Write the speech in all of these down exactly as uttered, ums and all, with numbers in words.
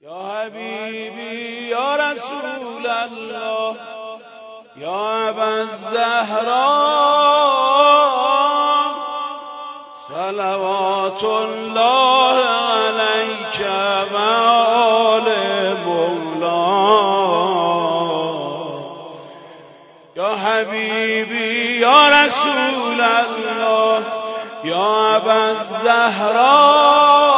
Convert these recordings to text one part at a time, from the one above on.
یا حبیبی یا رسول الله یا ابوالزهرا صلوات الله علیک و آل مولا. یا حبیبی یا رسول الله یا ابوالزهرا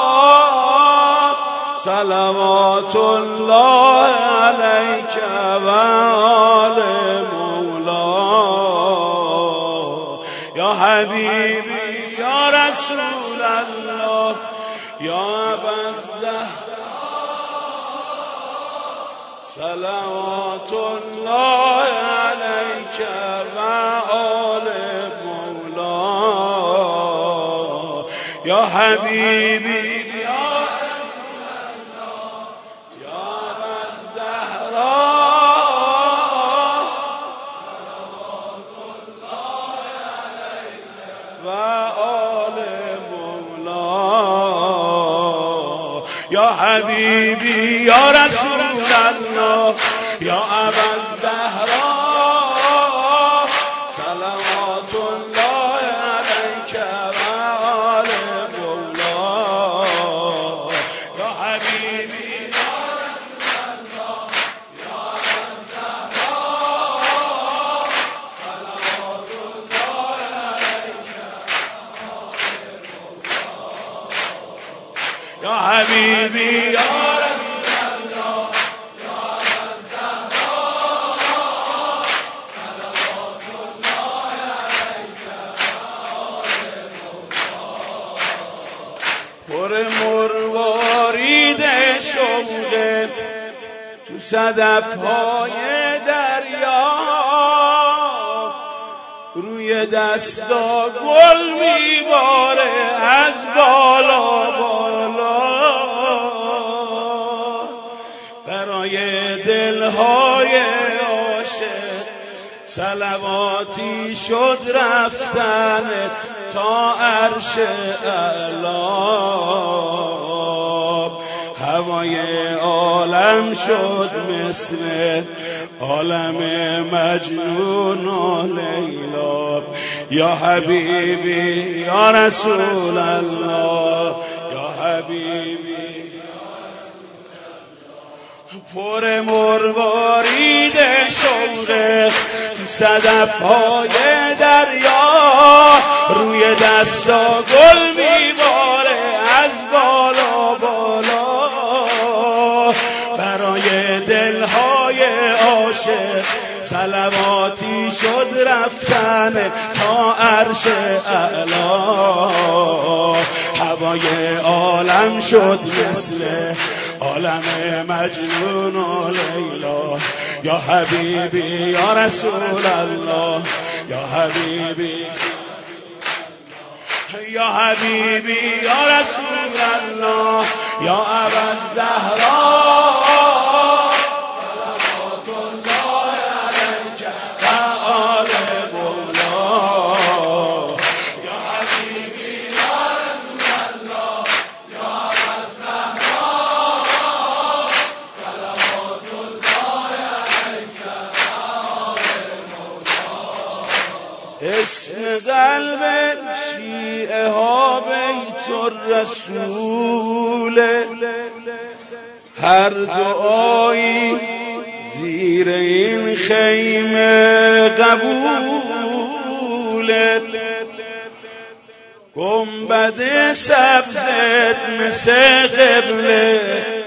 صلوات الله علیک و آل مولا. یا حبیبی یا رسول الله یا ابوالزهرا صلوات الله علیک و آل مولا. یا حبیبی و آل مولا. یا حبیبی یا رسول الله یا ابوالزهرا صلوات الله علیک و آل مولا. یا حبیبی یا رسول الله یا ابوالزهرا صلوات الله علیک یا حبیبی یا رسول الله یا ابوالزهرا صلوات الله علیک و آل مولا. پر مروارید شوقه تو صدف‌های دریا روی دستا گل میباره از بالا بالا. برای دلهای عاشق صلواتی شد رفتن تا عرش اعلی. هوای عالم شد مثل عالم مجنون و لیلا. یا حبیبی یا رسول الله یا حبیبی پر مروارید شوقه تو صدف‌های دریا روی دستا گل میباره از بالا بالا. برای دلهای عاشق صلواتی شد رفتن تا عرش اعلی. هوای عالم شد مثل عالم مجنون و لیلا. یا حبیبی یا رسول الله یا حبیبی یا حبیبی یا رسول الله یا ابوالزهرا صلوات الله علیک و آل مولا. یا حبیبی یا رسول الله یا ابوالزهرا صلوات الله علیک و آل مولا. اسم قلب شیعه ها بیت الرسول، هر دعایی زیر این خیمه قبوله. گنبد سبزت مثل قبله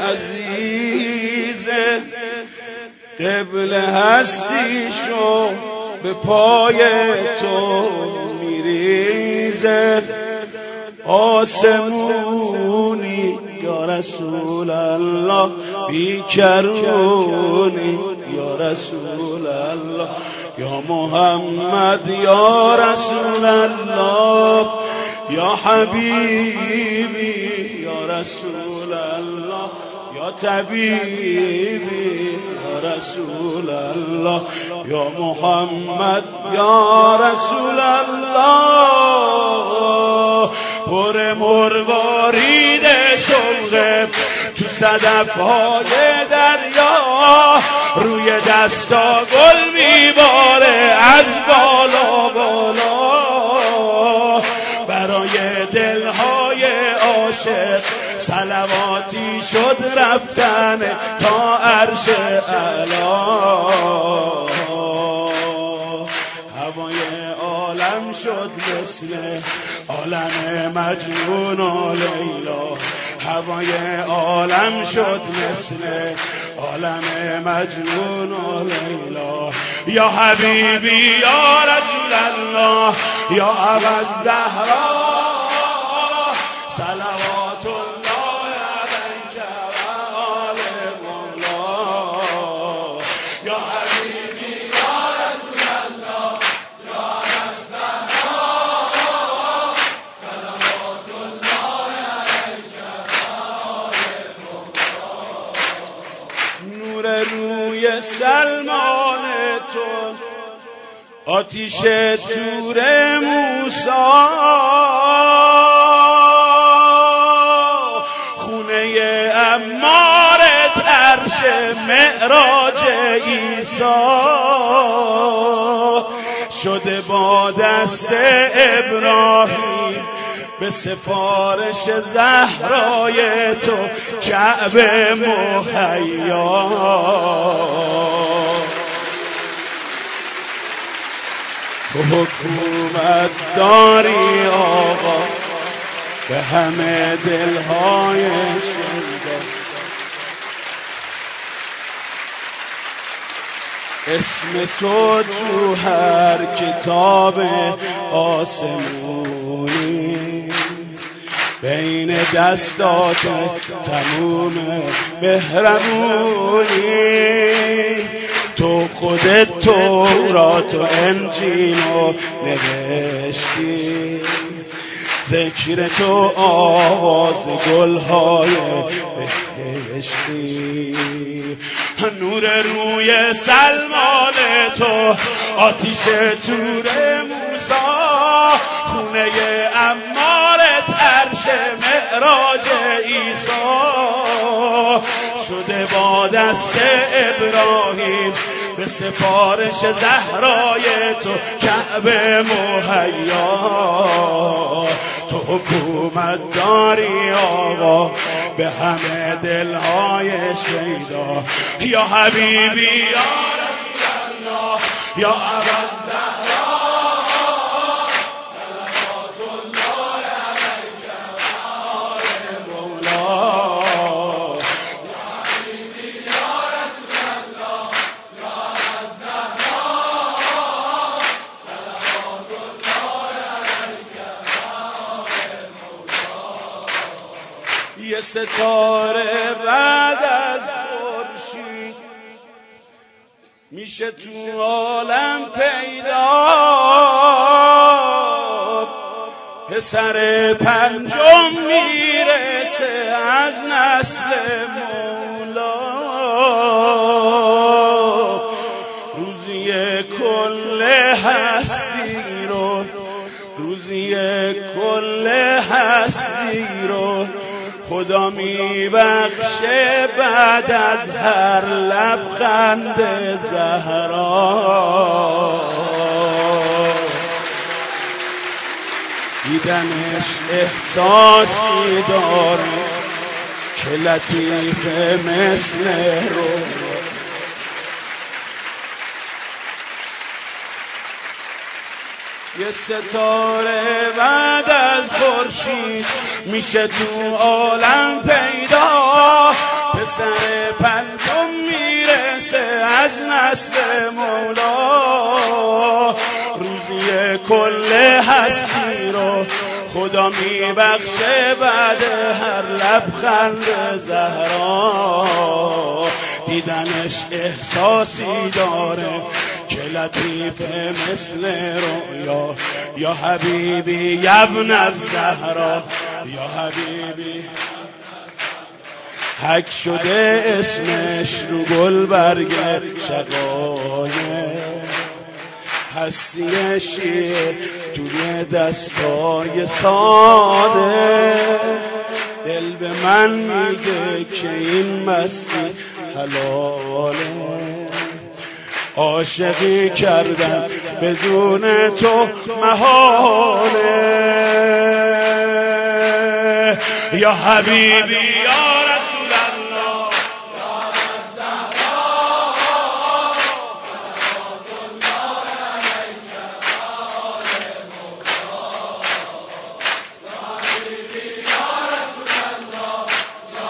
عزیزه، قبله هستی شو به پای تو میریزه. آسمونی یا رسول الله بیکرونی یا رسول الله یا محمد یا رسول الله یا حبیبی یا رسول الله یا طبیبی یا رسول الله یا محمد یا رسول الله. پر مروارید شوق تو صدف‌های دریا، روی دستا گل میباره از بالا بالا، برای دلهای عاشق صلواتی شد رفتن تا عرش اعلا. هوای عالم شد مثل عالم مجنون و لیلا، هوای عالم شد مثل عالم مجنون و لیلا. یا حبیبی یا رسول الله یا ابا الزهرا، صلوات الله علیک و آل مولا. یا حبیبی یا رسول الله یا ابا الزهرا، صلوات الله علیک و آل مولا. نور روی سلمان تو، آتیش تور موسی، خونه عمارت عرش معراج عیسی، شده با دست ابراهیم به سفارش زهرای تو کعبه مهیا. تو حکومت داری آقا به همه دلهای شیدا، اسم تو تو هر کتاب آسمونی، بین دستات تموم مهربونی. تو خودت تورات و انجیل رو نوشتی، ذکر تو آواز گلهای بهشتی. نور روی سلمان تو، آتیش تور موسی، خونه عمارت عرش معراج عیسی، شده با دست ابراهیم به سفارش زهرای تو کعبه مهیا. تو حکومت داری آقا به همه دلهای شیدا. یا حبیبی یا رسول الله یا ابا الزهرا، صلوات الله علیک و آل مولا. یا حبیبی یا رسول الله یا ابا الزهرا، صلوات الله علیک و آل مولا. یه ستاره بعد از خورشید میشه تو عالم پیدا، پسر پنجم میرسه از نسل مولا. روزی کل هستی رو، روزی کل هستی رو خدا میبخشه بعد از هر لبخند زهرا. دیدنش احساسی داره که لطیفه مثل رو، یه ستاره بعد از خورشید میشه تو عالم پیدا، پسر پنجم میرسه از نسل مولا. روزی کل هستی رو خدا میبخشه بعد هر لبخند زهرا. دیدنش احساسی داره که لطیفه مثل رویا. یا حبیبی یا ابن الزهرا، یا حبیبی حک شده اسمش رو گل برگ شقایق، هستی شیر توی دستای ساده، دل به به من میگه که این مستی حلاله. عاشقی کردم بدون تو محاله. یا حبیبی یا رسول الله یا الزهرا صلوات الله علیک یا حبیبی یا رسول الله یا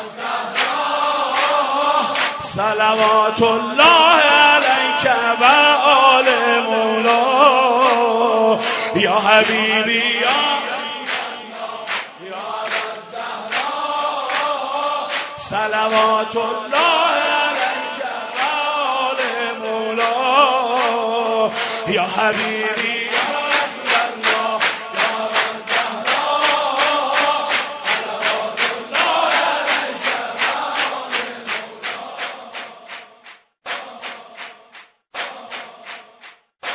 الزهرا صلوات الله علیک و آل مولا. یا حبیبی یا صلوات الله علیک و آل مولا. یا حبیب